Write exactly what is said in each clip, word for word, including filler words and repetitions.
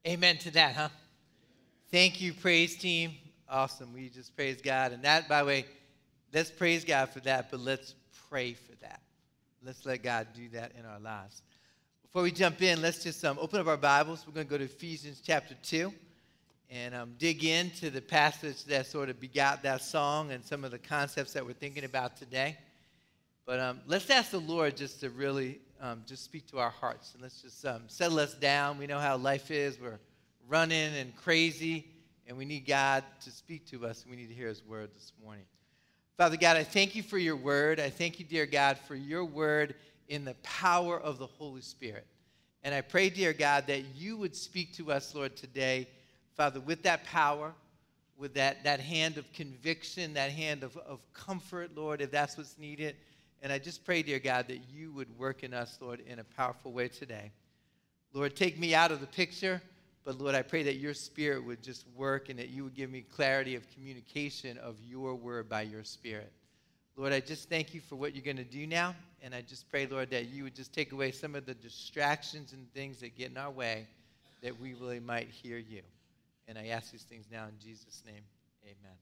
Amen to that, huh? Thank you, praise team. Awesome. We just praise God. And that, by the way, let's praise God for that, but let's pray for that. Let's let God do that in our lives. Before we jump in, let's just um, open up our Bibles. We're going to go to Ephesians chapter two and um, dig into the passage that sort of begot that song and some of the concepts that we're thinking about today. But um, let's ask the Lord just to really um, just speak to our hearts. And let's just um, settle us down. We know how life is. We're running and crazy, and we need God to speak to us, and we need to hear his word this morning. Father God, I thank you for your word. I thank you, dear God, for your word in the power of the Holy Spirit. And I pray, dear God, that you would speak to us, Lord, today, Father, with that power, with that, that hand of conviction, that hand of, of comfort, Lord, if that's what's needed. And I just pray, dear God, that you would work in us, Lord, in a powerful way today. Lord, take me out of the picture, but Lord, I pray that your spirit would just work and that you would give me clarity of communication of your word by your spirit. Lord, I just thank you for what you're going to do now, and I just pray, Lord, that you would just take away some of the distractions and things that get in our way, that we really might hear you. And I ask these things now in Jesus' name, amen.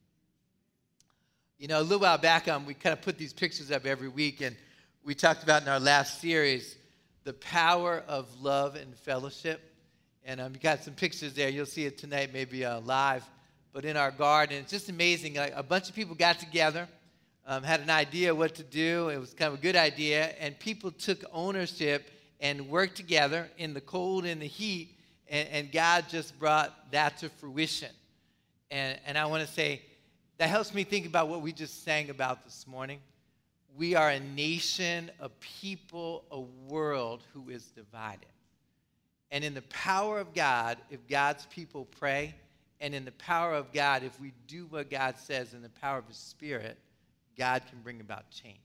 You know, a little while back, um, we kind of put these pictures up every week, and we talked about in our last series the power of love and fellowship. And um, you got some pictures there. You'll see it tonight, maybe uh, live. But in our garden, it's just amazing. Like, a bunch of people got together, um, had an idea what to do. It was kind of a good idea, and people took ownership and worked together in the cold and the heat, and, and God just brought that to fruition. And, and I want to say, that helps me think about what we just sang about this morning. We are a nation, a people, a world who is divided. And in the power of God, if God's people pray, and in the power of God, if we do what God says in the power of his Spirit, God can bring about change.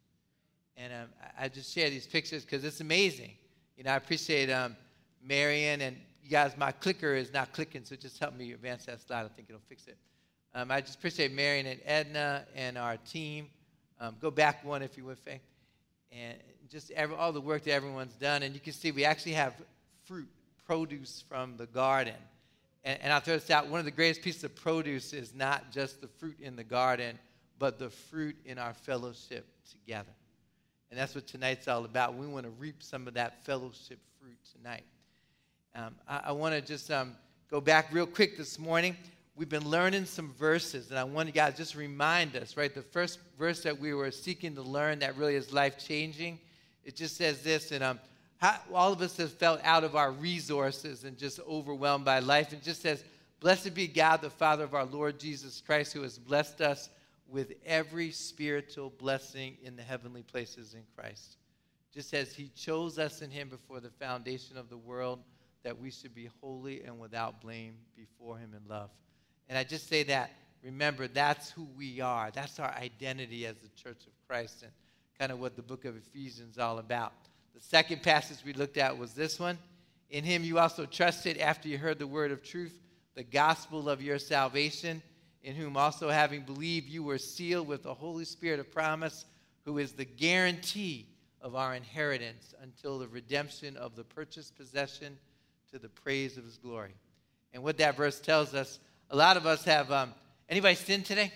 And um, I just share these pictures because it's amazing. You know, I appreciate um, Marion, and you guys, my clicker is not clicking, so just help me advance that slide. I think it'll fix it. Um, I just appreciate Marion and Edna and our team. Um, go back one if you would, Faye. And just every, all the work that everyone's done. And you can see we actually have fruit, produce from the garden. And, and I'll throw this out. One of the greatest pieces of produce is not just the fruit in the garden, but the fruit in our fellowship together. And that's what tonight's all about. We want to reap some of that fellowship fruit tonight. Um, I, I want to just um, go back real quick this morning. We've been learning some verses, and I want you guys to just remind us, right? The first verse that we were seeking to learn that really is life-changing, it just says this, and um, how, all of us have felt out of our resources and just overwhelmed by life. It just says, blessed be God, the Father of our Lord Jesus Christ, who has blessed us with every spiritual blessing in the heavenly places in Christ. Just as he chose us in him before the foundation of the world, that we should be holy and without blame before him in love. And I just say that, remember, that's who we are. That's our identity as the church of Christ, and kind of what the book of Ephesians is all about. The second passage we looked at was this one. In him you also trusted after you heard the word of truth, the gospel of your salvation, in whom also having believed you were sealed with the Holy Spirit of promise, who is the guarantee of our inheritance until the redemption of the purchased possession to the praise of his glory. And what that verse tells us, a lot of us have, um, anybody sinned today?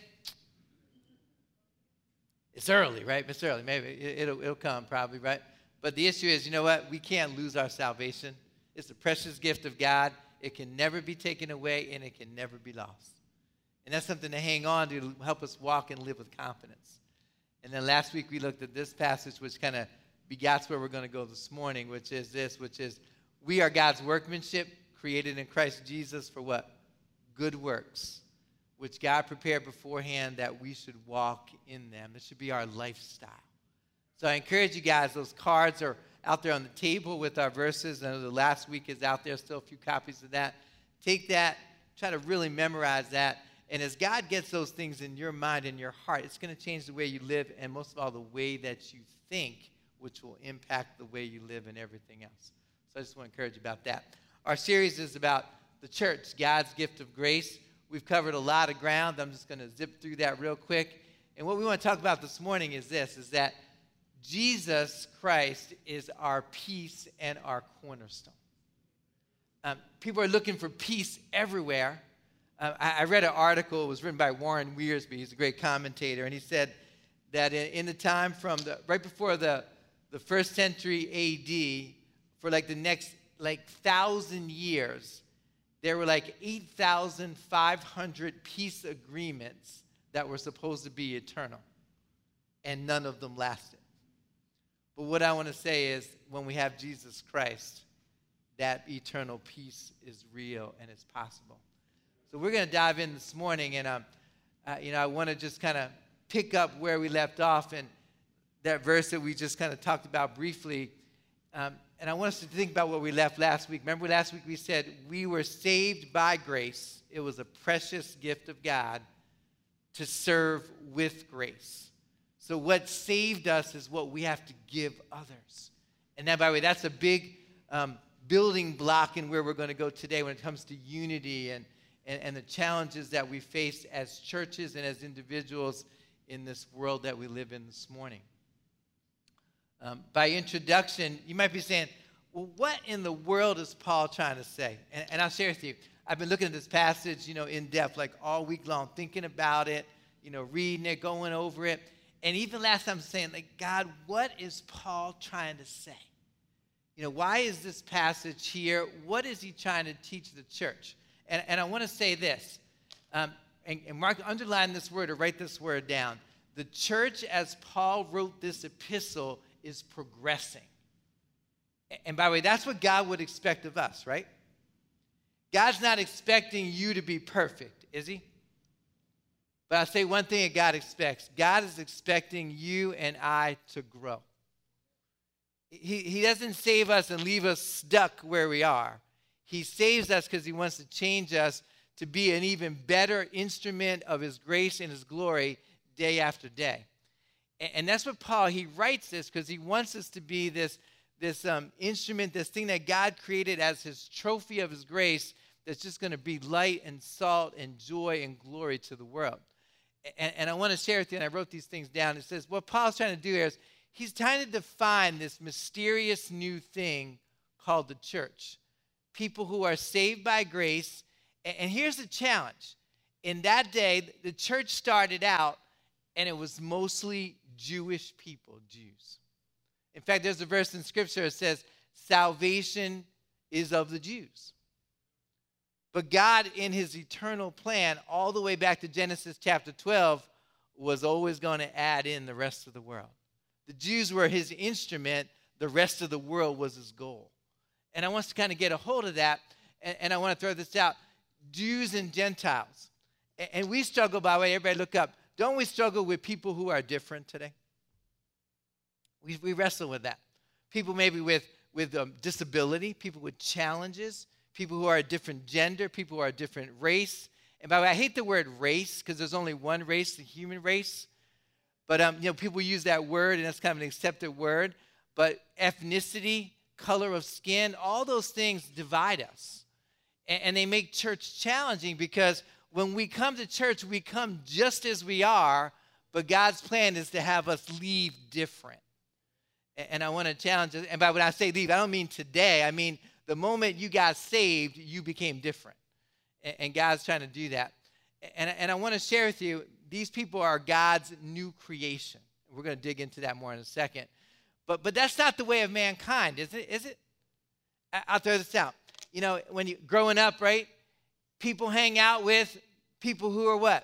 It's early, right? It's early. Maybe it'll, it'll come probably, right? But the issue is, you know what? We can't lose our salvation. It's a precious gift of God. It can never be taken away, and it can never be lost. And that's something to hang on to help us walk and live with confidence. And then last week we looked at this passage, which kind of begots where we're going to go this morning, which is this, which is we are God's workmanship, created in Christ Jesus for what? Good works, which God prepared beforehand that we should walk in them. This should be our lifestyle. So I encourage you guys, those cards are out there on the table with our verses. I know the last week is out there, still a few copies of that. Take that, try to really memorize that. And as God gets those things in your mind and your heart, it's going to change the way you live, and most of all, the way that you think, which will impact the way you live and everything else. So I just want to encourage you about that. Our series is about the church, God's gift of grace. We've covered a lot of ground. I'm just going to zip through that real quick. And what we want to talk about this morning is this, is that Jesus Christ is our peace and our cornerstone. Um, people are looking for peace everywhere. Uh, I, I read an article, it was written by Warren Wiersbe, he's a great commentator, and he said that in, in the time from the, right before the, the first century A D, for like the next like thousand years, there were like eight thousand five hundred peace agreements that were supposed to be eternal, and none of them lasted. But what I want to say is, when we have Jesus Christ, that eternal peace is real and it's possible. So we're going to dive in this morning, and um, uh, you know, I want to just kind of pick up where we left off in that verse that we just kind of talked about briefly. Um, and I want us to think about where we left last week. Remember last week we said we were saved by grace. It was a precious gift of God to serve with grace. So what saved us is what we have to give others. And that, by the way, that's a big um, building block in where we're going to go today when it comes to unity and, and, and the challenges that we face as churches and as individuals in this world that we live in this morning. Um, by introduction, you might be saying, well, what in the world is Paul trying to say? And, and I'll share with you. I've been looking at this passage, you know, in depth, like all week long, thinking about it, you know, reading it, going over it. And even last time, I'm saying, like, God, what is Paul trying to say? You know, why is this passage here? What is he trying to teach the church? And, and I want to say this, um, and, and Mark, underline this word or write this word down. The church, as Paul wrote this epistle, is progressing. And by the way, that's what God would expect of us, right? God's not expecting you to be perfect, is he? But I'll say one thing that God expects. God is expecting you and I to grow. He, he doesn't save us and leave us stuck where we are. He saves us because he wants to change us to be an even better instrument of his grace and his glory day after day. And that's what Paul, he writes this because he wants us to be this, this um, instrument, this thing that God created as his trophy of his grace that's just going to be light and salt and joy and glory to the world. And, and I want to share with you, and I wrote these things down. It says what Paul's trying to do here is he's trying to define this mysterious new thing called the church. People who are saved by grace. And, and here's the challenge. In that day, the church started out, and it was mostly Jewish people, Jews. In fact, there's a verse in Scripture that says, salvation is of the Jews. But God, in his eternal plan, all the way back to Genesis chapter twelve, was always going to add in the rest of the world. The Jews were his instrument. The rest of the world was his goal. And I want us to kind of get a hold of that, and, and I want to throw this out. Jews and Gentiles. And, and we struggle, by the way, everybody look up. Don't we struggle with people who are different today? We, we wrestle with that. People maybe with, with um, disability, people with challenges, people who are a different gender, people who are a different race. And by the way, I hate the word race because there's only one race, the human race. But um, you know, people use that word, and that's kind of an accepted word. But ethnicity, color of skin, all those things divide us. And, and they make church challenging because when we come to church, we come just as we are, but God's plan is to have us leave different. And, and I want to challenge us. And by when I say leave, I don't mean today. I mean the moment you got saved, you became different. And, and God's trying to do that. And, and I want to share with you, these people are God's new creation. We're going to dig into that more in a second. But, but that's not the way of mankind, is it? Is it? I, I'll throw this out. You know, when you growing up, right? People hang out with people who are what?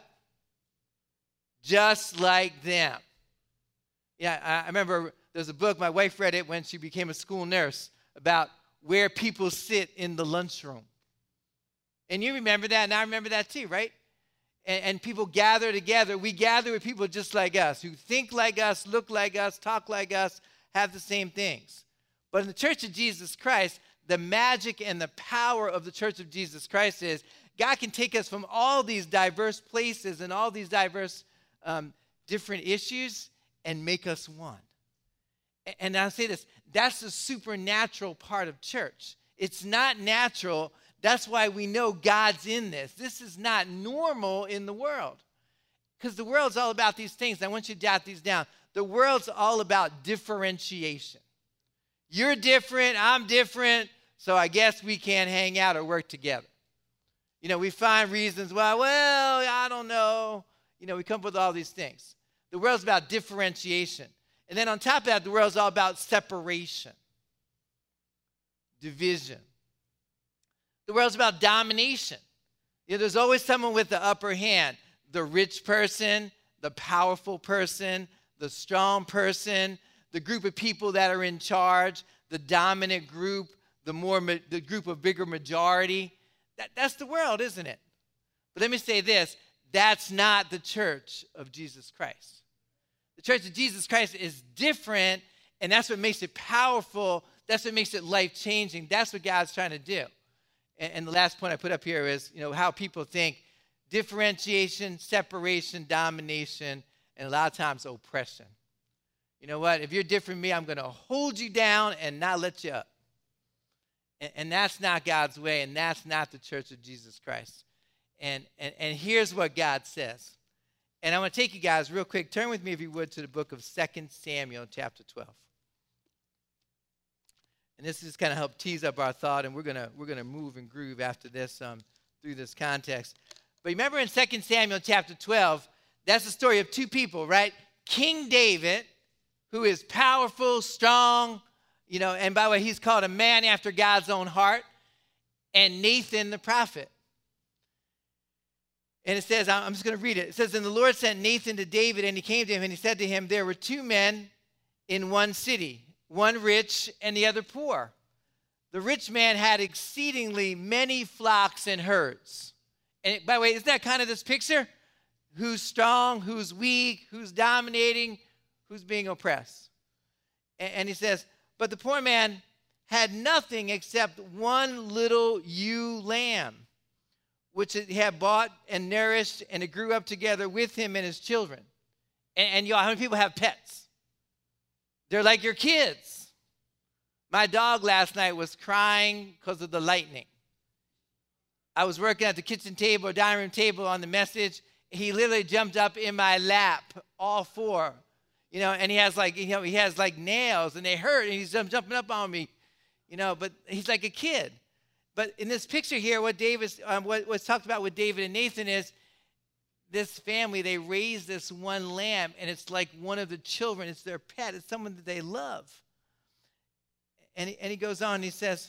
Just like them. Yeah, I, I remember there's a book, my wife read it when she became a school nurse, about where people sit in the lunchroom. And you remember that, and I remember that too, right? And, and people gather together. We gather with people just like us, who think like us, look like us, talk like us, have the same things. But in the Church of Jesus Christ, the magic and the power of the Church of Jesus Christ is God can take us from all these diverse places and all these diverse um, different issues and make us one. And I'll say this, that's the supernatural part of church. It's not natural. That's why we know God's in this. This is not normal in the world. Because the world's all about these things. I want you to jot these down. The world's all about differentiation. You're different, I'm different, so I guess we can't hang out or work together. You know, we find reasons why, well, I don't know. You know, we come up with all these things. The world's about differentiation. And then on top of that, the world's all about separation, division. The world's about domination. You know, there's always someone with the upper hand. The rich person, the powerful person, the strong person, the group of people that are in charge, the dominant group, the more the group of bigger majority. That, that's the world, isn't it? But let me say this, that's not the church of Jesus Christ. The church of Jesus Christ is different, and that's what makes it powerful. That's what makes it life-changing. That's what God's trying to do. And, and the last point I put up here is, you know, how people think differentiation, separation, domination, and a lot of times oppression. You know what? If you're different from me, I'm going to hold you down and not let you up. And, and that's not God's way, and that's not the church of Jesus Christ. And, and, and here's what God says. And I want to take you guys real quick. Turn with me, if you would, to the book of Second Samuel, chapter twelve. And this is kind of help tease up our thought, and we're gonna we're gonna move and groove after this um, through this context. But remember in Second Samuel chapter twelve, that's the story of two people, right? King David, who is powerful, strong, you know, and by the way, he's called a man after God's own heart, and Nathan the prophet. And it says, I'm just going to read it. It says, and the Lord sent Nathan to David, and he came to him, and he said to him, there were two men in one city, one rich and the other poor. The rich man had exceedingly many flocks and herds. And by the way, isn't that kind of this picture? Who's strong, who's weak, who's dominating, who's being oppressed. And, and he says, but the poor man had nothing except one little ewe lamb, which he had bought and nourished, and it grew up together with him and his children. And, and y'all, how many people have pets? They're like your kids. My dog last night was crying because of the lightning. I was working at the kitchen table or dining room table on the message. He literally jumped up in my lap, all four. You know, and he has like, you know, he has like nails, and they hurt, and he's jumping up on me. You know, but he's like a kid. But in this picture here, what David's, um, what, what's talked about with David and Nathan is this family, they raise this one lamb, and it's like one of the children. It's their pet. It's someone that they love. And he, and he goes on, he says,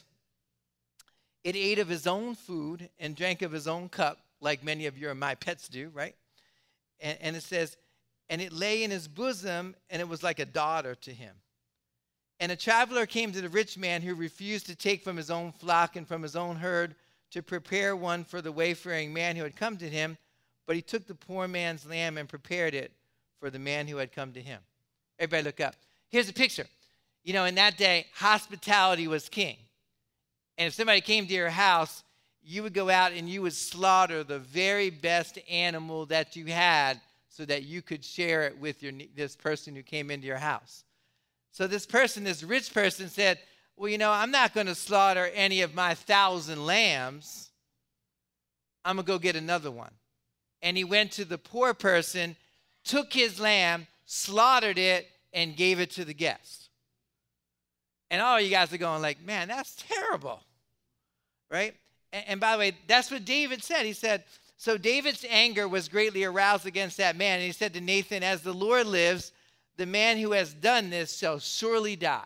it ate of his own food and drank of his own cup, like many of your and my pets do, right? And, and it says, and it lay in his bosom, and it was like a daughter to him. And a traveler came to the rich man who refused to take from his own flock and from his own herd to prepare one for the wayfaring man who had come to him. But he took the poor man's lamb and prepared it for the man who had come to him. Everybody look up. Here's a picture. You know, in that day, hospitality was king. And if somebody came to your house, you would go out and you would slaughter the very best animal that you had so that you could share it with your, this person who came into your house. So this person, this rich person said, well, you know, I'm not going to slaughter any of my thousand lambs. I'm going to go get another one. And he went to the poor person, took his lamb, slaughtered it, and gave it to the guest. And all you guys are going like, man, that's terrible, right? And, and by the way, that's what David said. He said, so David's anger was greatly aroused against that man. And he said to Nathan, as the Lord lives, the man who has done this shall surely die.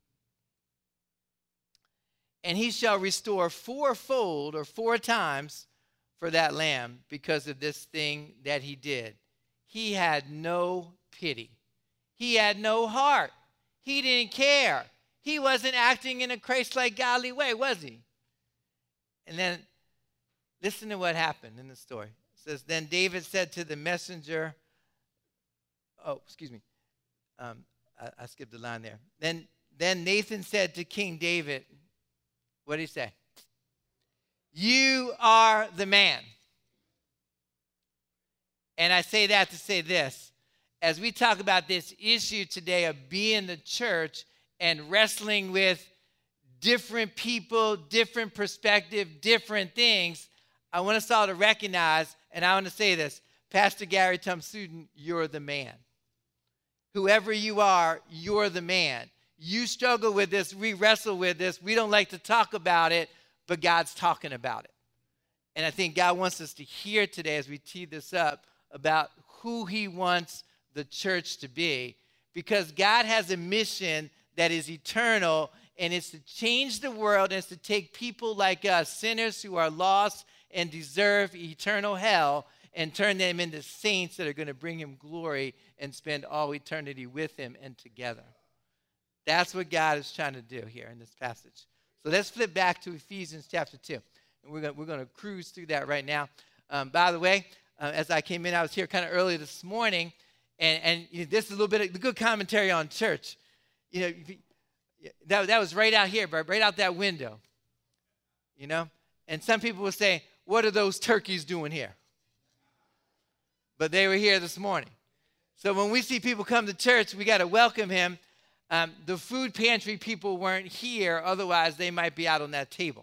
And he shall restore fourfold or four times for that lamb because of this thing that he did. He had no pity. He had no heart. He didn't care. He wasn't acting in a Christ-like godly way, was he? And then listen to what happened in the story. It says, then David said to the messenger, oh, excuse me. Um, I, I skipped the line there. Then, then Nathan said to King David, what did he say? You are the man. And I say that to say this. As we talk about this issue today of being the church and wrestling with different people, different perspective, different things, I want us all to recognize, and I want to say this, Pastor Gary Tumsuden, you're the man. Whoever you are, you're the man. You struggle with this. We wrestle with this. We don't like to talk about it, but God's talking about it. And I think God wants us to hear today as we tee this up about who he wants the church to be, because God has a mission that is eternal, and it's to change the world, and it's to take people like us, sinners who are lost and deserve eternal hell, and turn them into saints that are going to bring him glory and spend all eternity with him and together. That's what God is trying to do here in this passage. So let's flip back to Ephesians chapter two. And we're going we're going to cruise through that right now. Um, by the way, uh, as I came in, I was here kind of early this morning, and, and you know, this is a little bit of the good commentary on church. You know, that, that was right out here, right out that window. You know? And some people will say, what are those turkeys doing here? But they were here this morning. So when we see people come to church, we got to welcome him. Um, the food pantry people weren't here. Otherwise, they might be out on that table.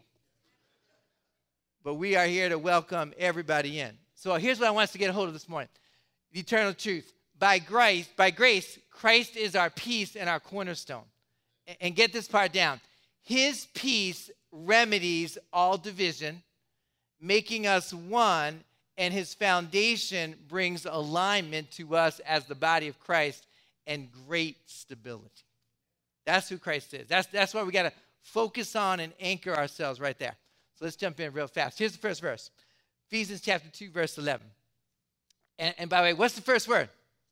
But we are here to welcome everybody in. So here's what I want us to get a hold of this morning. The eternal truth. By grace, by grace, Christ is our peace and our cornerstone. And, and get this part down. His peace remedies all division, making us one, and his foundation brings alignment to us as the body of Christ and great stability. That's who Christ is. That's, that's why we got to focus on and anchor ourselves right there. So let's jump in real fast. Here's the first verse. Ephesians chapter two, verse eleven. And, and by the way, what's the first word?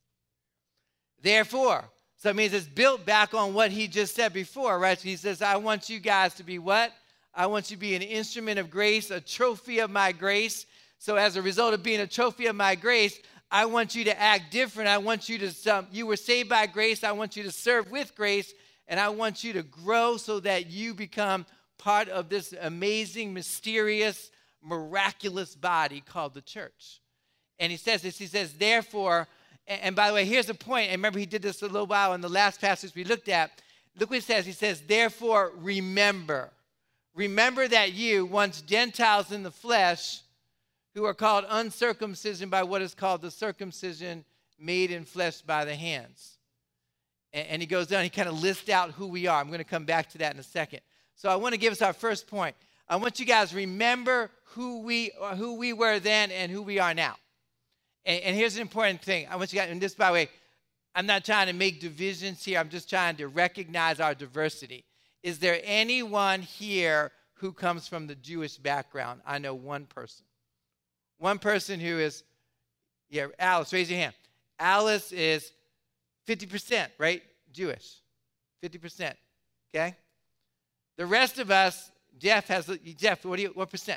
Therefore. So it means it's built back on what he just said before, right? So he says, I want you guys to be what? I want you to be an instrument of grace, a trophy of my grace. So as a result of being a trophy of my grace, I want you to act different. I want you to, um, you were saved by grace. I want you to serve with grace. And I want you to grow so that you become part of this amazing, mysterious, miraculous body called the church. And he says this, he says, therefore, and, and by the way, here's the point. And remember, he did this a little while in the last passage we looked at. Look what he says. He says, therefore, remember. Remember that you, once Gentiles in the flesh, who are called uncircumcision by what is called the circumcision made in flesh by the hands. And, and he goes down, he kind of lists out who we are. I'm going to come back to that in a second. So I want to give us our first point. I want you guys to remember who we, who we were then and who we are now. And, and here's an important thing. I want you guys, and this, by the way, I'm not trying to make divisions here. I'm just trying to recognize our diversity. Is there anyone here who comes from the Jewish background? I know one person. One person who is, yeah, Alice, raise your hand. Alice is fifty percent, right? Jewish. fifty percent, okay? The rest of us, Jeff has, Jeff, what do you, what percent?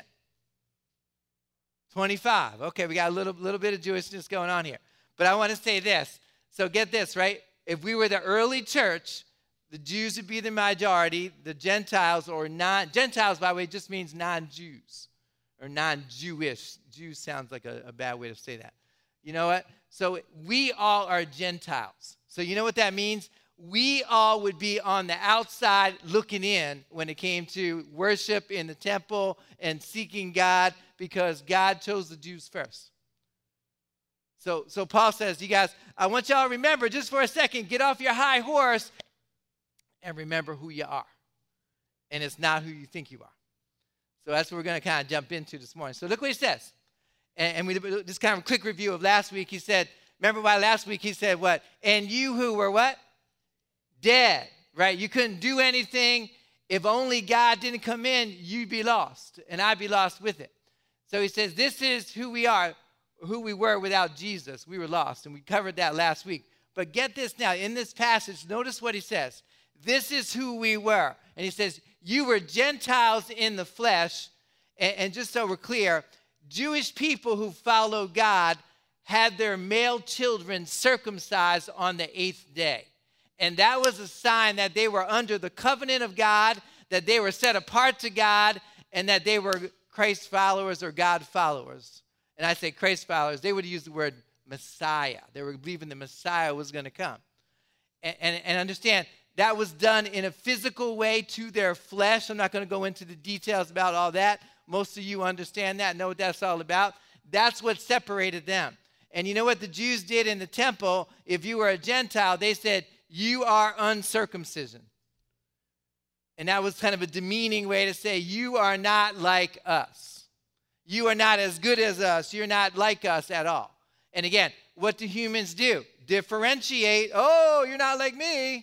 twenty-five. Okay, we got a little, little bit of Jewishness going on here. But I want to say this. So get this, right? If we were the early church, the Jews would be the majority. The Gentiles or non, Gentiles, by the way, just means non-Jews or non-Jewish. Jews sounds like a, a bad way to say that. You know what? So we all are Gentiles. So you know what that means? We all would be on the outside looking in when it came to worship in the temple and seeking God, because God chose the Jews first. So, so Paul says, you guys, I want y'all to remember just for a second, get off your high horse and remember who you are. And it's not who you think you are. So that's what we're going to kind of jump into this morning. So look what he says. And, and we did this kind of a quick review of last week. He said, remember why last week he said what? And you who were what? Dead, right? You couldn't do anything. If only God didn't come in, you'd be lost. And I'd be lost with it. So he says, this is who we are, who we were without Jesus. We were lost. And we covered that last week. But get this now. In this passage, notice what he says. This is who we were. And he says, you were Gentiles in the flesh. And, and just so we're clear, Jewish people who follow God had their male children circumcised on the eighth day. And that was a sign that they were under the covenant of God, that they were set apart to God, and that they were Christ followers or God followers. And I say Christ followers, they would use the word Messiah. They were believing the Messiah was going to come. And, and, and understand, that was done in a physical way to their flesh. I'm not going to go into the details about all that. Most of you understand that, know what that's all about. That's what separated them. And you know what the Jews did in the temple? If you were a Gentile, they said, you are uncircumcision. And that was kind of a demeaning way to say, you are not like us. You are not as good as us. You're not like us at all. And again, what do humans do? Differentiate. Oh, you're not like me.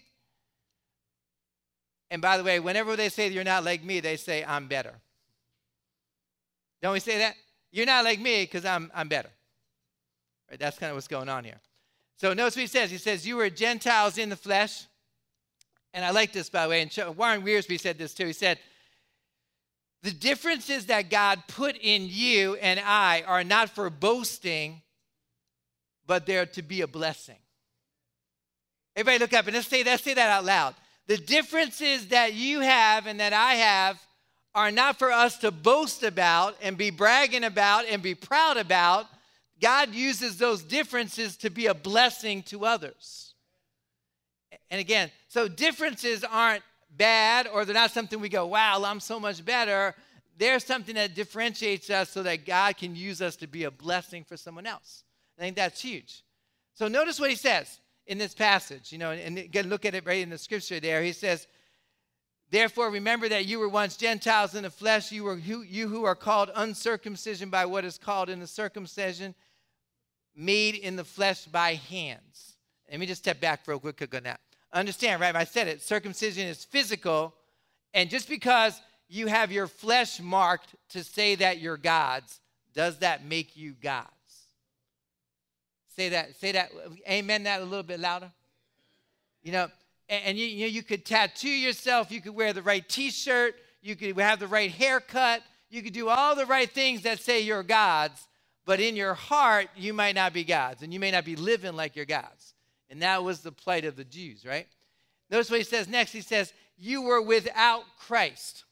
And by the way, whenever they say you're not like me, they say I'm better. Don't we say that? You're not like me because I'm, I'm better. Right? That's kind of what's going on here. So notice what he says. He says, you were Gentiles in the flesh. And I like this, by the way. And Warren Wiersbe said this too. He said, the differences that God put in you and I are not for boasting, but they're to be a blessing. Everybody look up and let's say that, say that out loud. The differences that you have and that I have are not for us to boast about and be bragging about and be proud about. God uses those differences to be a blessing to others. And again, so differences aren't bad or they're not something we go, wow, I'm so much better. They're something that differentiates us so that God can use us to be a blessing for someone else. I think that's huge. So notice what he says in this passage, you know, and again, look at it right in the scripture there. He says, therefore, remember that you were once Gentiles in the flesh. You were who, you who are called uncircumcision by what is called in the circumcision, made in the flesh by hands. Let me just step back real quick on that. Understand, right? I said it. Circumcision is physical. And just because you have your flesh marked to say that you're God's, does that make you God's? Say that, say that, amen that a little bit louder. You know, and, and you, you know, you could tattoo yourself. You could wear the right T-shirt. You could have the right haircut. You could do all the right things that say you're God's. But in your heart, you might not be God's. And you may not be living like you're God's. And that was the plight of the Jews, right? Notice what he says next. He says, you were without Christ.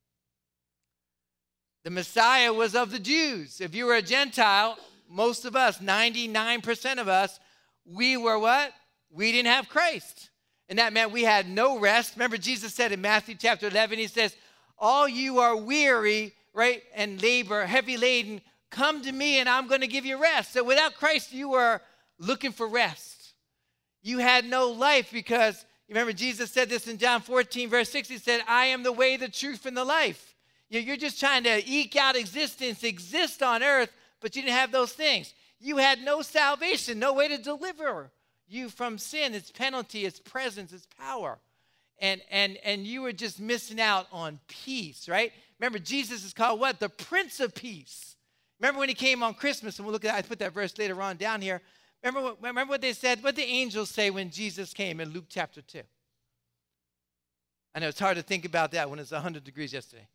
The Messiah was of the Jews. If you were a Gentile, most of us, ninety-nine percent of us, we were what? We didn't have Christ. And that meant we had no rest. Remember Jesus said in Matthew chapter eleven, he says, all you are weary, right, and labor, heavy laden, come to me and I'm going to give you rest. So without Christ, you were looking for rest. You had no life because, you remember Jesus said this in John fourteen, verse six, he said, I am the way, the truth, and the life. You're just trying to eke out existence, exist on earth, but you didn't have those things. You had no salvation, no way to deliver you from sin, its penalty, its presence, its power. And, and, and you were just missing out on peace, right? Remember, Jesus is called what? The Prince of Peace. Remember when he came on Christmas, and we'll look at that, I put that verse later on down here. Remember what, remember what they said? What did the angels say when Jesus came in Luke chapter two? I know it's hard to think about that when it's one hundred degrees yesterday.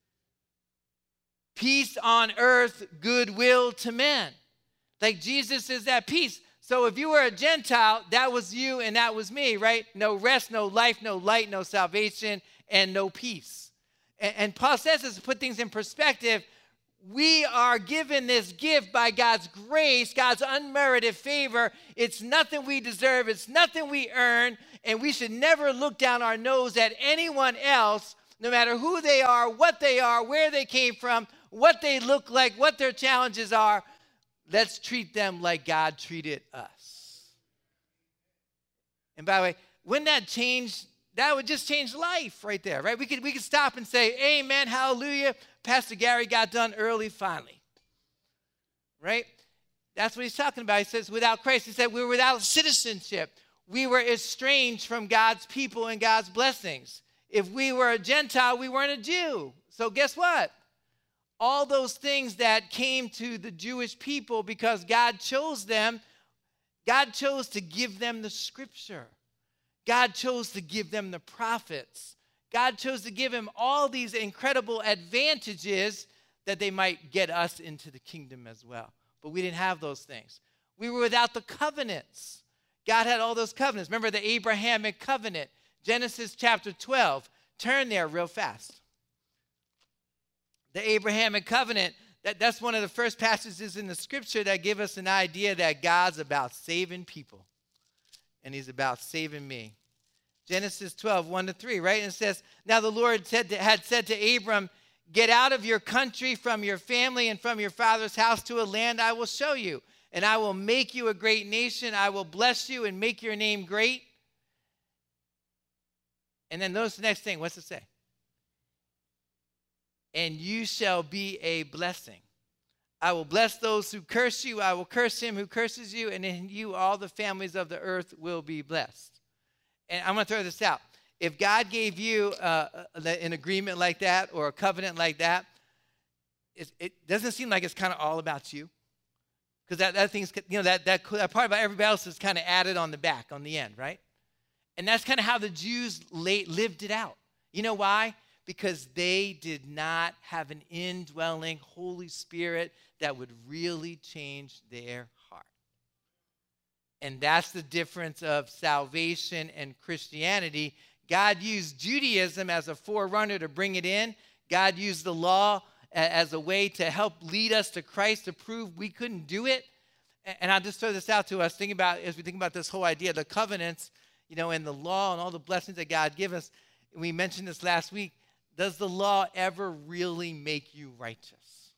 Peace on earth, goodwill to men. Like Jesus is that peace. So if you were a Gentile, that was you and that was me, right? No rest, no life, no light, no salvation, and no peace. And, and Paul says this to put things in perspective. We are given this gift by God's grace, God's unmerited favor. It's nothing we deserve. It's nothing we earn. And we should never look down our nose at anyone else, no matter who they are, what they are, where they came from, what they look like, what their challenges are. Let's treat them like God treated us. And by the way, wouldn't that change? That would just change life right there, right? We could, we could stop and say, amen, hallelujah. Pastor Gary got done early finally, right? That's what he's talking about. He says, without Christ, he said, we were without citizenship. We were estranged from God's people and God's blessings. If we were a Gentile, we weren't a Jew. So guess what? All those things that came to the Jewish people because God chose them, God chose to give them the scripture. God chose to give them the prophets. God chose to give him all these incredible advantages that they might get us into the kingdom as well. But we didn't have those things. We were without the covenants. God had all those covenants. Remember the Abrahamic covenant, Genesis chapter twelve. Turn there real fast. The Abrahamic covenant, that, that's one of the first passages in the scripture that give us an idea that God's about saving people. And he's about saving me. Genesis twelve, one to three, right? And it says, now the Lord said to, had said to Abram, get out of your country, from your family, and from your father's house to a land I will show you. And I will make you a great nation. I will bless you and make your name great. And then notice the next thing. What's it say? and you shall be a blessing. I will bless those who curse you. I will curse him who curses you, and in you all the families of the earth will be blessed. And I'm going to throw this out. If God gave you uh, an agreement like that or a covenant like that, it, it doesn't seem like it's kind of all about you. Because that, that thing's, you know, that, that, that part about everybody else is kind of added on the back, on the end, right? And that's kind of how the Jews late lived it out. You know why? Because they did not have an indwelling Holy Spirit that would really change their heart. And that's the difference of salvation and Christianity. God used Judaism as a forerunner to bring it in. God used the law as a way to help lead us to Christ, to prove we couldn't do it. And I'll just throw this out to us, thinking about, as we think about this whole idea, the covenants, you know, and the law and all the blessings that God gives us. We mentioned this last week. Does the law ever really make you righteous?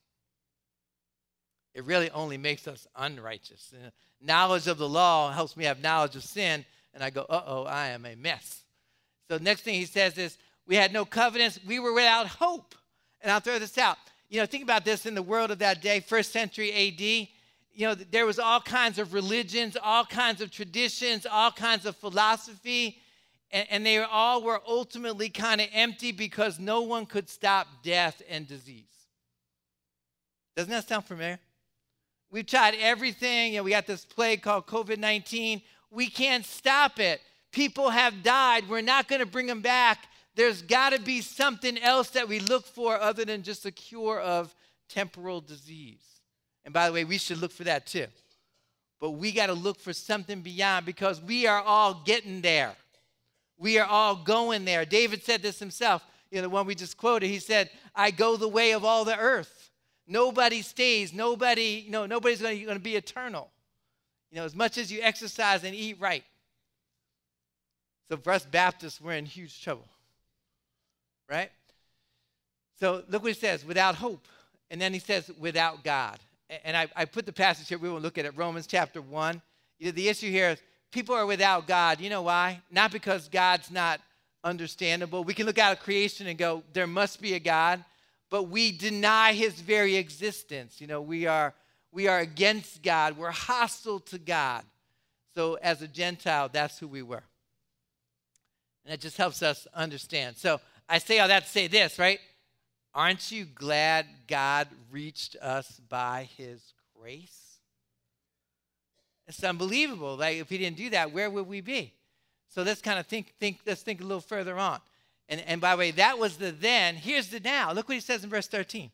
It really only makes us unrighteous. Uh, knowledge of the law helps me have knowledge of sin, and I go, uh-oh, I am a mess. So next thing he says is, we had no covenants, we were without hope. And I'll throw this out. You know, think about this in the world of that day, first century A D. You know, there was all kinds of religions, all kinds of traditions, all kinds of philosophy, and, and they all were ultimately kind of empty because no one could stop death and disease. Doesn't that sound familiar? We've tried everything. You know, we got this plague called COVID nineteen. We can't stop it. People have died. We're not going to bring them back. There's got to be something else that we look for other than just a cure of temporal disease. And by the way, we should look for that too. But we got to look for something beyond, because we are all getting there. We are all going there. David said this himself, you know, the one we just quoted. He said, I go the way of all the earth. Nobody stays. Nobody, you know, nobody's going to be eternal. You know, as much as you exercise and eat right. So for us Baptists, we're in huge trouble. Right? So look what he says, without hope. And then he says, without God. And I, I put the passage here, we won't look at it, Romans chapter one. You know, the issue here is people are without God. You know why? Not because God's not understandable. We can look out at creation and go, there must be a God. But we deny his very existence. You know, we are, we are against God. We're hostile to God. So as a Gentile, that's who we were. And that just helps us understand. So I say all that to say this, right? Aren't you glad God reached us by his grace? It's unbelievable. Like, if he didn't do that, where would we be? So let's kind of think, think, let's think a little further on. And, and by the way, that was the then. Here's the now. Look what he says in verse thirteen.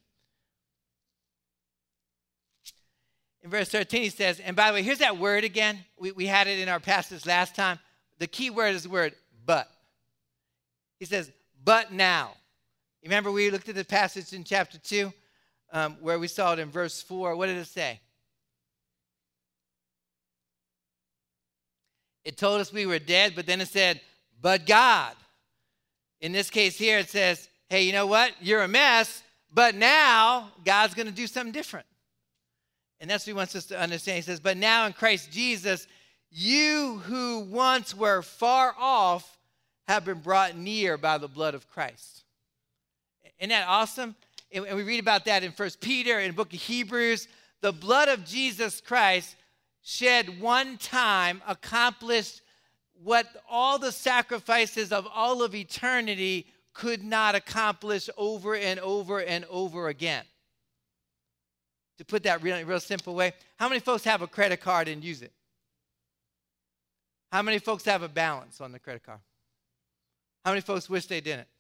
In verse thirteen, he says, and by the way, here's that word again. We, we had it in our passage last time. The key word is the word but. He says, but now. You remember we looked at the passage in chapter two um, where we saw it in verse four. What did it say? It told us we were dead, but then it said, but God. In this case here, it says, hey, you know what? You're a mess, but now God's going to do something different. And that's what he wants us to understand. He says, but now in Christ Jesus, you who once were far off have been brought near by the blood of Christ. Isn't that awesome? And we read about that in First Peter, in the book of Hebrews. The blood of Jesus Christ shed one time accomplished what all the sacrifices of all of eternity could not accomplish over and over and over again. To put that really real simple way, how many folks have a credit card and use it? How many folks have a balance on the credit card? How many folks wish they didn't?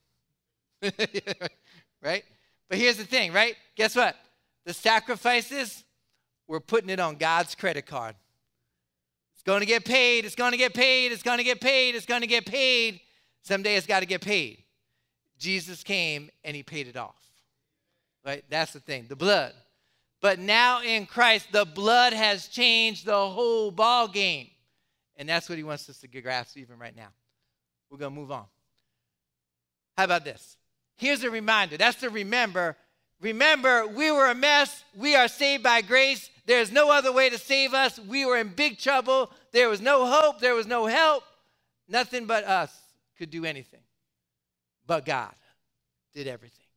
Right? But here's the thing, right? Guess what? The sacrifices, we're putting it on God's credit card. It's going to get paid. It's going to get paid. It's going to get paid. It's going to get paid. Someday it's got to get paid. Jesus came and he paid it off. Right? That's the thing. The blood. But now in Christ, the blood has changed the whole ball game. And that's what he wants us to grasp even right now. We're going to move on. How about this? Here's a reminder. That's the remember. Remember, we were a mess. We are saved by grace. There's no other way to save us. We were in big trouble. There was no hope. There was no help. Nothing but us could do anything. But God did everything.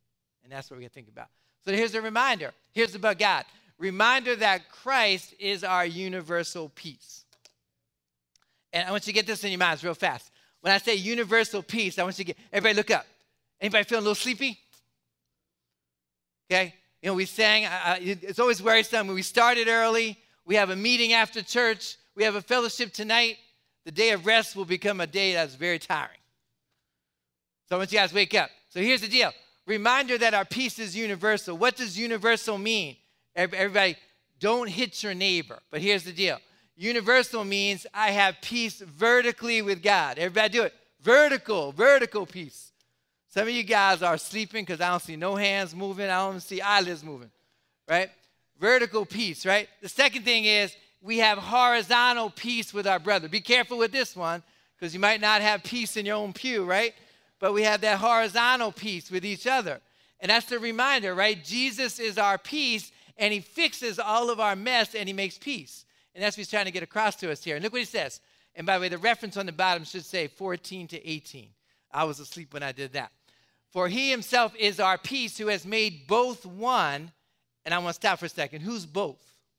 And that's what we're going to think about. So here's a reminder. Here's about God. Reminder that Christ is our universal peace. And I want you to get this in your minds real fast. When I say universal peace, I want you to get, everybody look up. Anybody feeling a little sleepy? Okay. You know, we sang, uh, it's always worrisome when we started early. We have a meeting after church. We have a fellowship tonight. The day of rest will become a day that's very tiring. So I want you guys to wake up. So here's the deal. Reminder that our peace is universal. What does universal mean? Everybody, don't hit your neighbor. But here's the deal. Universal means I have peace vertically with God. Everybody do it. Vertical, vertical peace. Some of you guys are sleeping because I don't see no hands moving. I don't see eyelids moving, right? Vertical peace, right? The second thing is we have horizontal peace with our brother. Be careful with this one because you might not have peace in your own pew, right? But we have that horizontal peace with each other. And that's the reminder, right? Jesus is our peace, and he fixes all of our mess, and he makes peace. And that's what he's trying to get across to us here. And look what he says. And by the way, the reference on the bottom should say fourteen to eighteen. I was asleep when I did that. For he himself is our peace, who has made both one. And I want to stop for a second. Who's both?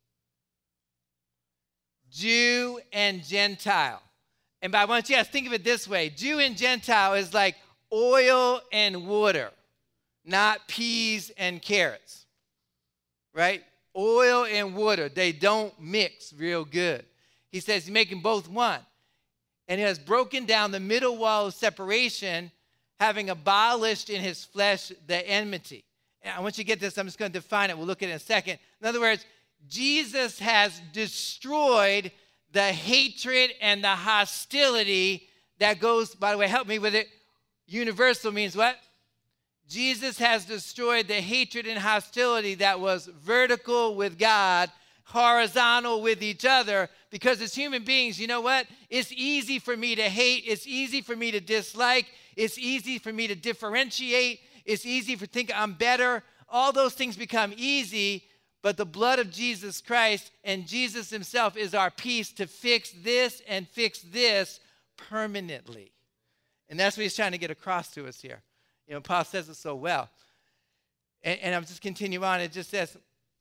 Jew and Gentile. And I want you guys to think of it this way. Jew and Gentile is like oil and water, not peas and carrots, right? Oil and water, they don't mix real good. He says he's making both one. And he has broken down the middle wall of separation, having abolished in his flesh the enmity. And I want you to get this. I'm just going to define it. We'll look at it in a second. In other words, Jesus has destroyed the hatred and the hostility that goes, by the way, help me with it. Universal means what? Jesus has destroyed the hatred and hostility that was vertical with God, horizontal with each other, because as human beings, you know what? It's easy for me to hate. It's easy for me to dislike. It's easy for me to differentiate. It's easy for think I'm better. All those things become easy, but the blood of Jesus Christ and Jesus himself is our peace to fix this and fix this permanently. And that's what he's trying to get across to us here. You know, Paul says it so well. And, and I'll just continue on. It just says,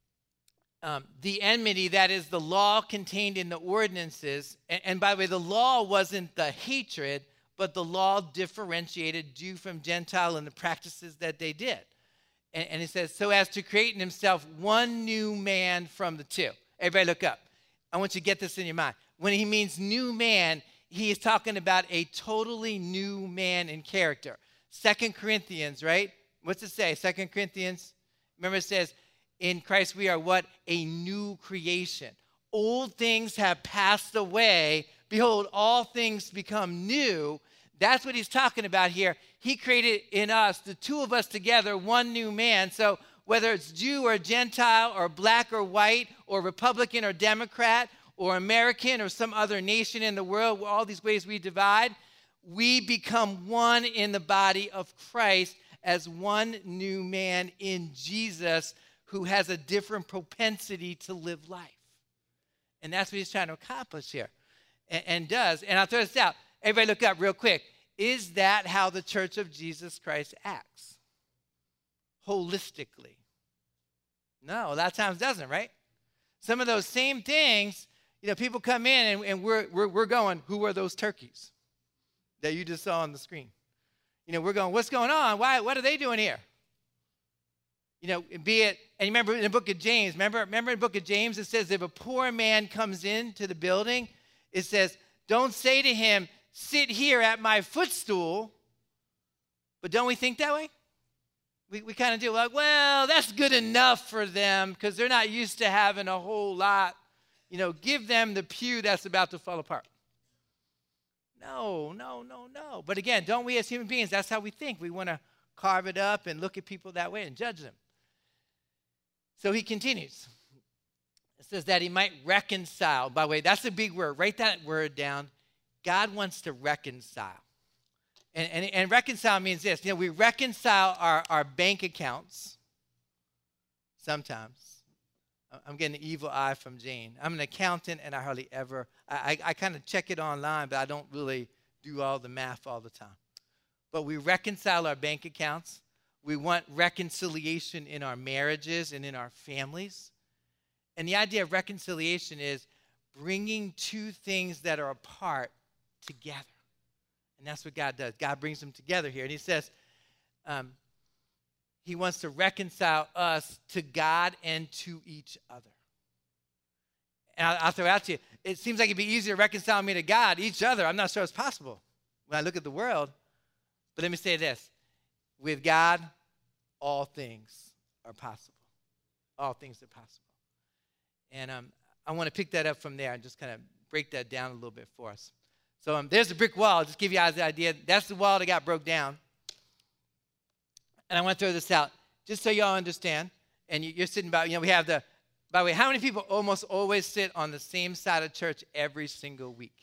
um, the enmity, that is the law contained in the ordinances. And, and by the way, the law wasn't the hatred, but the law differentiated Jew from Gentile in the practices that they did. And, and it says, so as to create in himself one new man from the two. Everybody look up. I want you to get this in your mind. When he means new man, he is talking about a totally new man in character. Second Corinthians, right? What's it say? Second Corinthians, remember it says, in Christ we are what? A new creation. Old things have passed away. Behold, all things become new. That's what he's talking about here. He created in us, the two of us together, one new man. So whether it's Jew or Gentile or black or white or Republican or Democrat or American or some other nation in the world, all these ways we divide, we become one in the body of Christ as one new man in Jesus who has a different propensity to live life. And that's what he's trying to accomplish here and, and does. And I'll throw this out. Everybody look up real quick. Is that how the Church of Jesus Christ acts? Holistically. No, a lot of times doesn't, right? Some of those same things, you know, people come in and, and we're, we're, we're going, who are those turkeys that you just saw on the screen? You know, we're going, what's going on? Why? What are they doing here? You know, be it, and remember in the book of James, remember, remember in the book of James, it says if a poor man comes into the building, it says, don't say to him, sit here at my footstool. But don't we think that way? We, we kind of do, like, well, that's good enough for them because they're not used to having a whole lot. You know, give them the pew that's about to fall apart. No, no, no, no. But again, don't we as human beings, that's how we think. We want to carve it up and look at people that way and judge them. So he continues. It says that he might reconcile. By the way, that's a big word. Write that word down. God wants to reconcile. And, and, and reconcile means this. You know, we reconcile our, our bank accounts sometimes. I'm getting an evil eye from Jane. I'm an accountant, and I hardly ever, I, I, I kind of check it online, but I don't really do all the math all the time. But we reconcile our bank accounts. We want reconciliation in our marriages and in our families. And the idea of reconciliation is bringing two things that are apart together. And that's what God does. God brings them together here. And he says um, he wants to reconcile us to God and to each other. And I'll, I'll throw it out to you. It seems like it'd be easier to reconcile me to God, each other. I'm not sure it's possible when I look at the world. But let me say this. With God, all things are possible. All things are possible. And um, I want to pick that up from there and just kind of break that down a little bit for us. So um, there's the brick wall. I'll just give you guys the idea. That's the wall that got broke down. And I want to throw this out just so y'all understand. And you, you're sitting about, you know, we have the, by the way, how many people almost always sit on the same side of church every single week?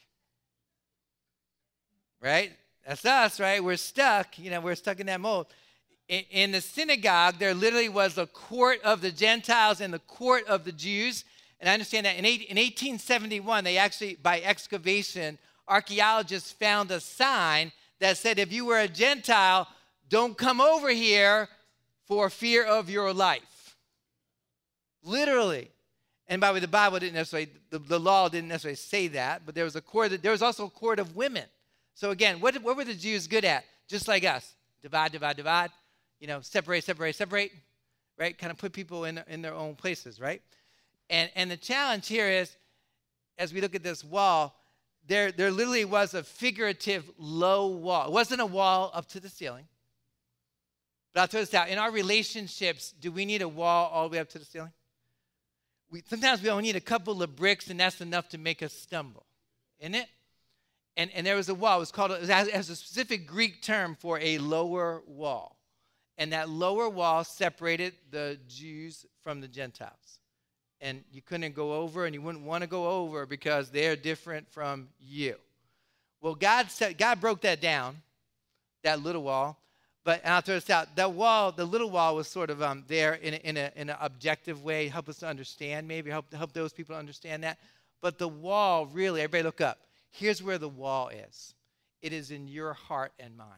Right? That's us, right? We're stuck. You know, we're stuck in that mold. In, in the synagogue, there literally was a court of the Gentiles and the court of the Jews. And I understand that in, eight, in eighteen seventy-one, they actually, by excavation, archaeologists found a sign that said, if you were a Gentile, don't come over here for fear of your life. Literally. And by the way, the Bible didn't necessarily, the, the law didn't necessarily say that, but there was a court, there was also a court of women. So again, what, what were the Jews good at? Just like us. Divide, divide, divide. You know, separate, separate, separate. Right? Kind of put people in, in their own places, right? And, and the challenge here is, as we look at this wall, there, there literally was a figurative low wall. It wasn't a wall up to the ceiling. But I'll throw this out. In our relationships, do we need a wall all the way up to the ceiling? We, sometimes we only need a couple of bricks, and that's enough to make us stumble. Isn't it? And, and there was a wall. It was called, it has a specific Greek term for a lower wall. And that lower wall separated the Jews from the Gentiles. And you couldn't go over, and you wouldn't want to go over because they're different from you. Well, God said, God broke that down, that little wall. But and I'll throw this out. That wall, the little wall, was sort of um, there in a, in a, in an objective way, help us to understand, maybe help help those people understand that. But the wall, really, everybody look up. Here's where the wall is. It is in your heart and mind,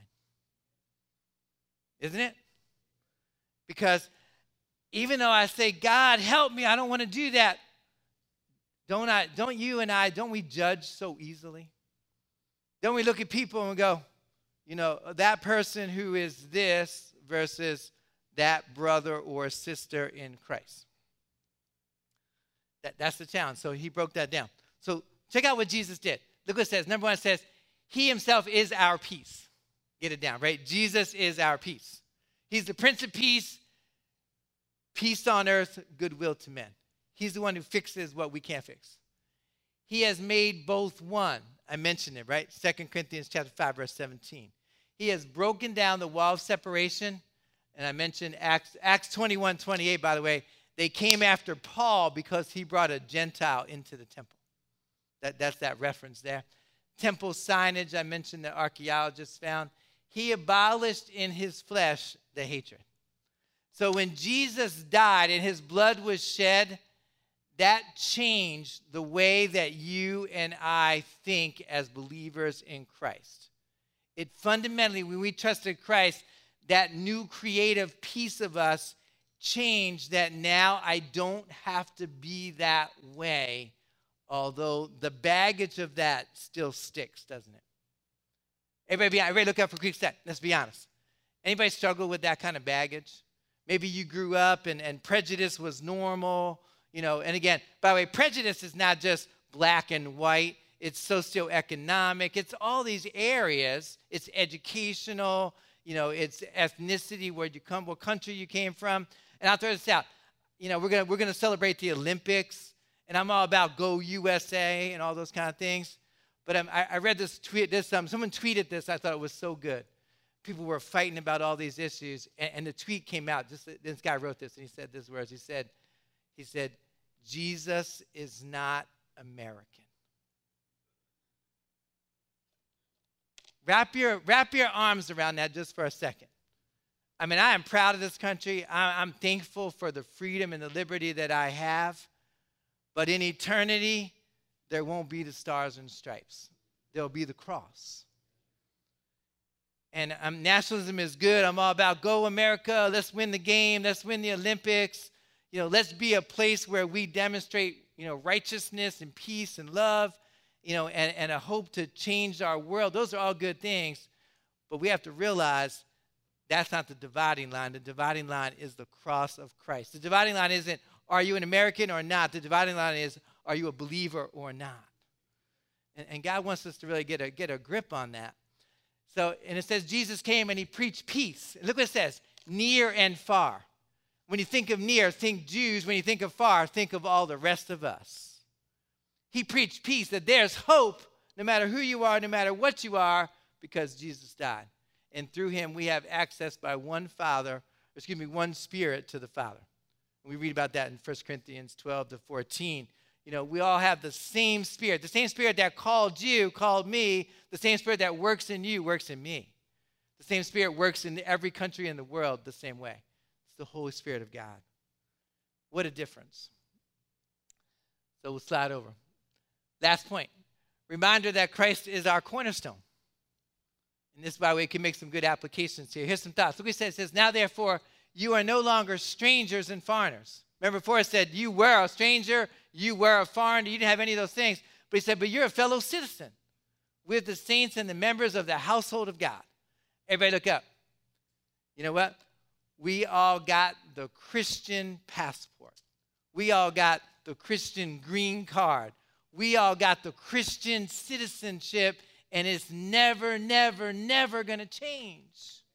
isn't it? Because even though I say, God, help me, I don't want to do that. Don't I? Don't you and I, don't we judge so easily? Don't we look at people and go, you know, that person who is this versus that brother or sister in Christ? That, that's the challenge. So he broke that down. So check out what Jesus did. Look what it says. Number one, it says, he himself is our peace. Get it down, right? Jesus is our peace. He's the Prince of Peace. Peace on earth, goodwill to men. He's the one who fixes what we can't fix. He has made both one. I mentioned it, right? Second Corinthians chapter five, verse seventeen. He has broken down the wall of separation. And I mentioned Acts, Acts twenty-one, twenty-eight, by the way. They came after Paul because he brought a Gentile into the temple. That, that's that reference there. Temple signage, I mentioned that archaeologists found. He abolished in his flesh the hatred. So when Jesus died and his blood was shed, that changed the way that you and I think as believers in Christ. It fundamentally, when we trusted Christ, that new creative piece of us changed that now I don't have to be that way, although the baggage of that still sticks, doesn't it? Everybody, be, everybody look up for quick set. Let's be honest. Anybody struggle with that kind of baggage? Maybe you grew up and, and prejudice was normal, you know. And again, by the way, prejudice is not just black and white. It's socioeconomic. It's all these areas. It's educational. You know, it's ethnicity, where you come, what country you came from. And I'll throw this out. You know, we're gonna we're gonna celebrate the Olympics, and I'm all about Go U S A and all those kind of things. But um, I, I read this tweet. This um, someone tweeted this. I thought it was so good. People were fighting about all these issues, and, and the tweet came out. Just this guy wrote this, and he said these words. He said, he said, Jesus is not American. Wrap your, wrap your arms around that just for a second. I mean, I am proud of this country. I, I'm thankful for the freedom and the liberty that I have. But in eternity, there won't be the stars and stripes. There'll be the cross. And um, nationalism is good. I'm all about go America. Let's win the game. Let's win the Olympics. You know, let's be a place where we demonstrate, you know, righteousness and peace and love, you know, and, and a hope to change our world. Those are all good things. But we have to realize that's not the dividing line. The dividing line is the cross of Christ. The dividing line isn't, are you an American or not? The dividing line is, are you a believer or not? And, and God wants us to really get a, get a grip on that. So, and it says Jesus came and he preached peace. Look what it says, near and far. When you think of near, think Jews. When you think of far, think of all the rest of us. He preached peace, that there's hope no matter who you are, no matter what you are, because Jesus died. And through him, we have access by one Father, excuse me, one Spirit to the Father. And we read about that in First Corinthians twelve to fourteen. You know, we all have the same Spirit. The same Spirit that called you, called me. The same Spirit that works in you, works in me. The same Spirit works in every country in the world the same way. It's the Holy Spirit of God. What a difference. So we'll slide over. Last point. Reminder that Christ is our cornerstone. And this, by the way, can make some good applications here. Here's some thoughts. Look what it says. It says, now therefore, you are no longer strangers and foreigners. Remember before it said, you were a stranger, you were a foreigner, you didn't have any of those things. But he said, but you're a fellow citizen with the saints and the members of the household of God. Everybody look up. You know what? We all got the Christian passport. We all got the Christian green card. We all got the Christian citizenship, and it's never, never, never going to change.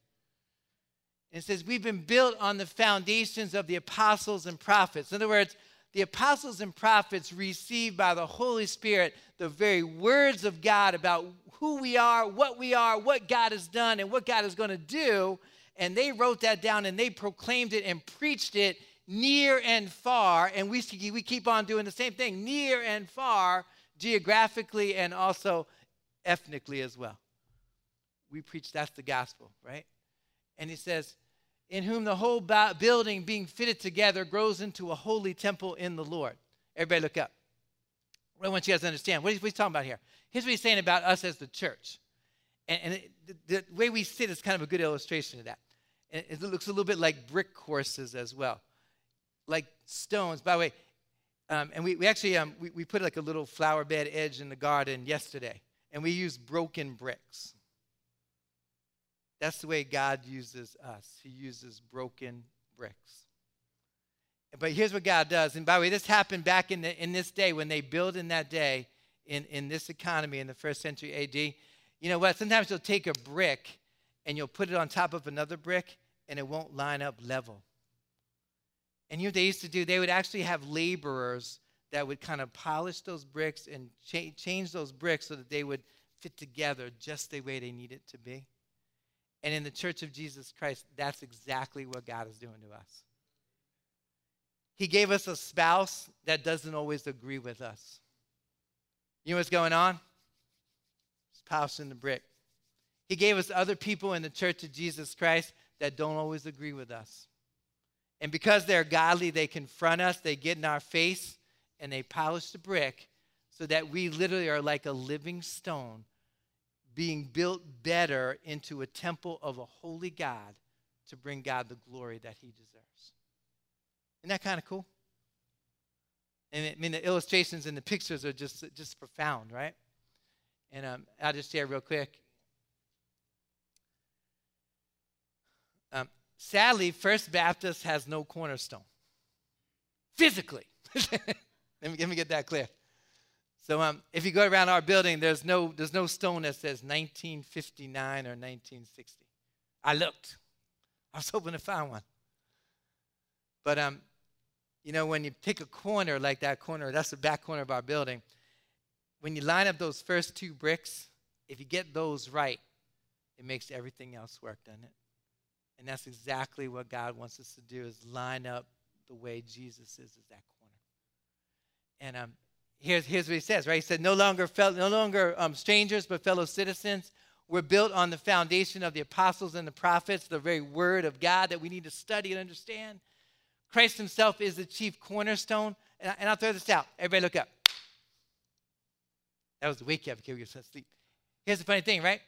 It says we've been built on the foundations of the apostles and prophets. In other words, the apostles and prophets received by the Holy Spirit the very words of God about who we are, what we are, what God has done, and what God is going to do. And they wrote that down, and they proclaimed it and preached it near and far. And we, we keep on doing the same thing, near and far, geographically and also ethnically as well. We preach, that's the gospel, right? And he says, in whom the whole building being fitted together grows into a holy temple in the Lord. Everybody look up. I want you guys to understand. What is he talking about here? Here's what he's saying about us as the church. And, and it, the, the way we sit is kind of a good illustration of that. And it looks a little bit like brick courses as well. Like stones. By the way, um, and we, we actually, um, we, we put like a little flower bed edge in the garden yesterday. And we used broken bricks. That's the way God uses us. He uses broken bricks. But here's what God does. And by the way, this happened back in, the, in this day when they built in that day in, in this economy in the first century A D. You know what? Sometimes you'll take a brick and you'll put it on top of another brick and it won't line up level. And you know what they used to do? They would actually have laborers that would kind of polish those bricks and cha- change those bricks so that they would fit together just the way they need it to be. And in the Church of Jesus Christ, that's exactly what God is doing to us. He gave us a spouse that doesn't always agree with us. You know what's going on? It's polishing the brick. He gave us other people in the Church of Jesus Christ that don't always agree with us. And because they're godly, they confront us, they get in our face, and they polish the brick so that we literally are like a living stone being built better into a temple of a holy God to bring God the glory that he deserves. Isn't that kind of cool? And I mean, the illustrations and the pictures are just, just profound, right? And um, I'll just share real quick. Um, sadly, First Baptist has no cornerstone. Physically. let, me, let me get that clear. So um, if you go around our building, there's no, there's no stone that says nineteen fifty-nine or nineteen sixty. I looked. I was hoping to find one. But, um, you know, when you pick a corner like that corner, that's the back corner of our building, when you line up those first two bricks, if you get those right, it makes everything else work, doesn't it? And that's exactly what God wants us to do, is line up the way Jesus is as that corner. And um, here's, here's what he says, right? He said, no longer, fel- no longer um, strangers, but fellow citizens. We're built on the foundation of the apostles and the prophets, the very word of God that we need to study and understand. Christ himself is the chief cornerstone. And, I, and I'll throw this out. Everybody look up. That was the wake you up before you were asleep. Here's the funny thing, right?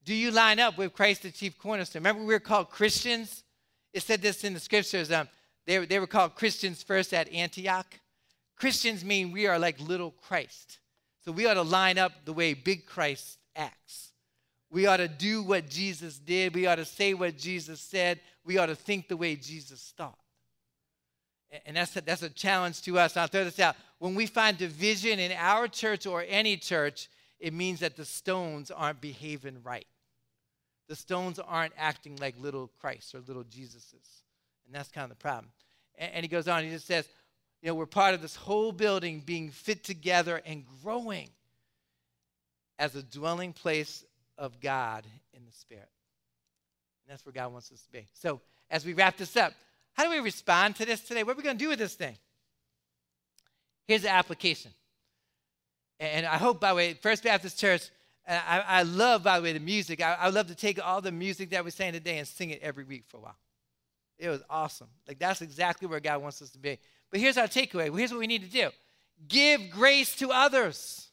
Do you line up with Christ the chief cornerstone? Remember we were called Christians? It said this in the scriptures. Um, they, they were called Christians first at Antioch. Christians mean we are like little Christ. So we ought to line up the way big Christ acts. We ought to do what Jesus did. We ought to say what Jesus said. We ought to think the way Jesus thought. And that's a, that's a challenge to us. I'll throw this out. When we find division in our church or any church, it means that the stones aren't behaving right. The stones aren't acting like little Christ or little Jesuses. And that's kind of the problem. And, and he goes on, he just says, you know, we're part of this whole building being fit together and growing as a dwelling place of God in the Spirit. And that's where God wants us to be. So as we wrap this up, how do we respond to this today? What are we going to do with this thing? Here's the application. And I hope, by the way, First Baptist Church, I, I love, by the way, the music. I, I love to take all the music that we're saying today and sing it every week for a while. It was awesome. Like, that's exactly where God wants us to be. But here's our takeaway. Here's what we need to do. Give grace to others.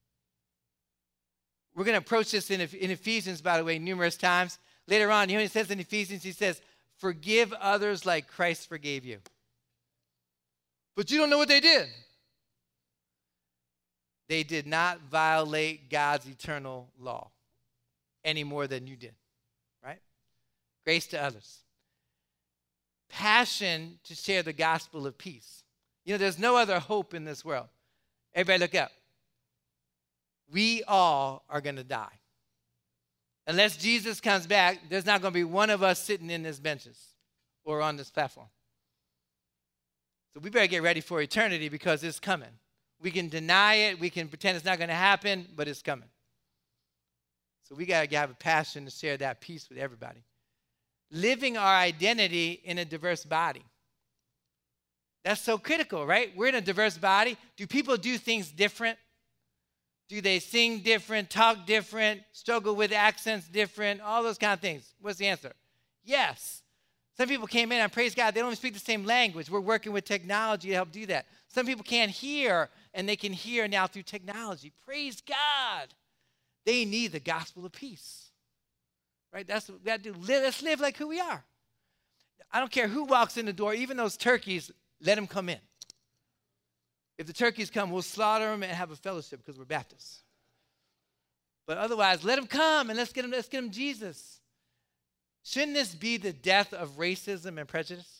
We're going to approach this in, in Ephesians, by the way, numerous times. Later on, you know what he says in Ephesians? He says, forgive others like Christ forgave you. But you don't know what they did. They did not violate God's eternal law any more than you did, right? Grace to others. Passion to share the gospel of peace. You know, there's no other hope in this world. Everybody look up. We all are going to die. Unless Jesus comes back, there's not going to be one of us sitting in these benches or on this platform. So we better get ready for eternity because it's coming. We can deny it. We can pretend it's not going to happen, but it's coming. So we got to have a passion to share that peace with everybody. Living our identity in a diverse body. That's so critical, right? We're in a diverse body. Do people do things different? Do they sing different, talk different, struggle with accents different, all those kind of things? What's the answer? Yes. Some people came in, and praise God, they don't even speak the same language. We're working with technology to help do that. Some people can't hear, and they can hear now through technology. Praise God. They need the gospel of peace. Right? That's what we got to do. Let's live like who we are. I don't care who walks in the door, even those turkeys, let them come in. If the turkeys come, we'll slaughter them and have a fellowship because we're Baptists. But otherwise, let them come and let's get them, let's get them Jesus. Shouldn't this be the death of racism and prejudice?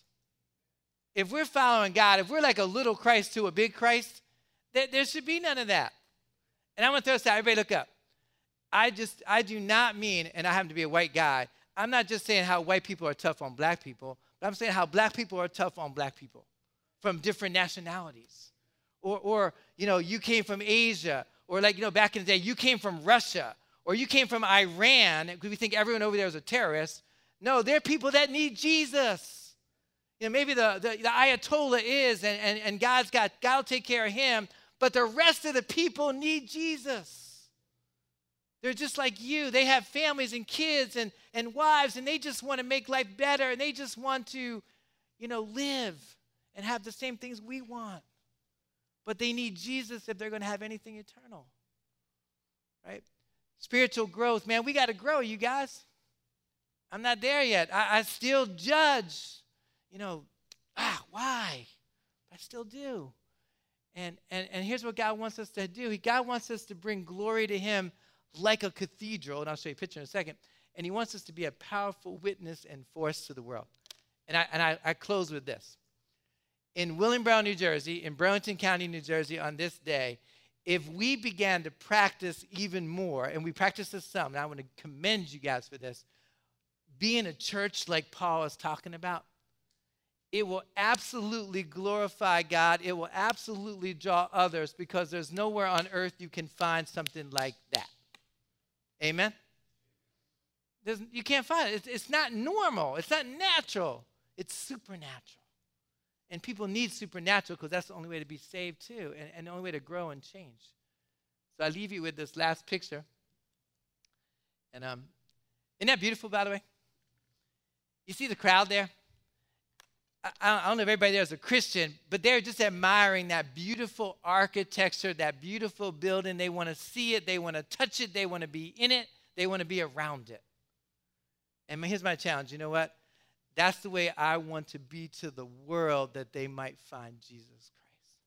If we're following God, if we're like a little Christ to a big Christ, there, there should be none of that. And I want to throw this out. Everybody look up. I just, I do not mean, and I happen to be a white guy, I'm not just saying how white people are tough on black people, but I'm saying how black people are tough on black people from different nationalities. Or, or, you know, you came from Asia, or like, you know, back in the day, you came from Russia, or you came from Iran, because we think everyone over there is a terrorist. No, they're people that need Jesus. You know, maybe the, the, the Ayatollah is, and, and, and God's got, God will take care of him, but the rest of the people need Jesus. They're just like you. They have families and kids and, and wives, and they just want to make life better, and they just want to, you know, live and have the same things we want. But they need Jesus if they're going to have anything eternal, right? Spiritual growth, man, we got to grow, you guys. I'm not there yet. I, I still judge, you know, ah, why? I still do. And, and, and here's what God wants us to do. He, God wants us to bring glory to him like a cathedral, and I'll show you a picture in a second. And he wants us to be a powerful witness and force to the world. And I, and I, I close with this. In William-Brown, New Jersey, in Burlington County, New Jersey, on this day, if we began to practice even more, and we practice this some, and I want to commend you guys for this, being a church like Paul is talking about, it will absolutely glorify God. It will absolutely draw others because there's nowhere on earth you can find something like that. Amen? There's, you can't find it. It's, it's not normal. It's not natural. It's supernatural. And people need supernatural because that's the only way to be saved too, and, and the only way to grow and change. So I leave you with this last picture. And um, isn't that beautiful, by the way? You see the crowd there? I, I don't know if everybody there is a Christian, but they're just admiring that beautiful architecture, that beautiful building. They want to see it. They want to touch it. They want to be in it. They want to be around it. And here's my challenge. You know what? That's the way I want to be to the world, that they might find Jesus Christ.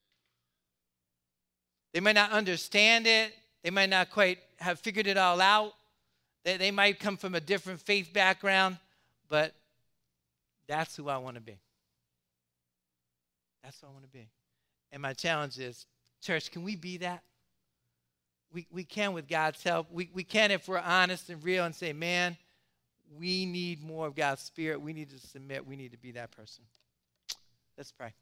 They might not understand it. They might not quite have figured it all out. They, they might come from a different faith background, but that's who I want to be. That's who I want to be. And my challenge is, church, can we be that? We, we can with God's help. We, we can if we're honest and real and say, man, we need more of God's Spirit. We need to submit. We need to be that person. Let's pray.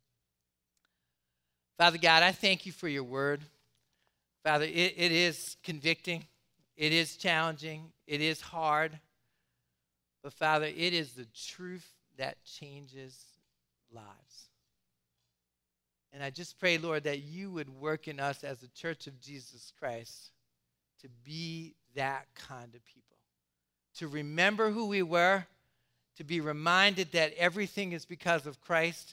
Father God, I thank you for your word. Father, it, it is convicting. It is challenging. It is hard. But Father, it is the truth that changes lives. And I just pray, Lord, that you would work in us as the church of Jesus Christ to be that kind of people. To remember who we were, to be reminded that everything is because of Christ,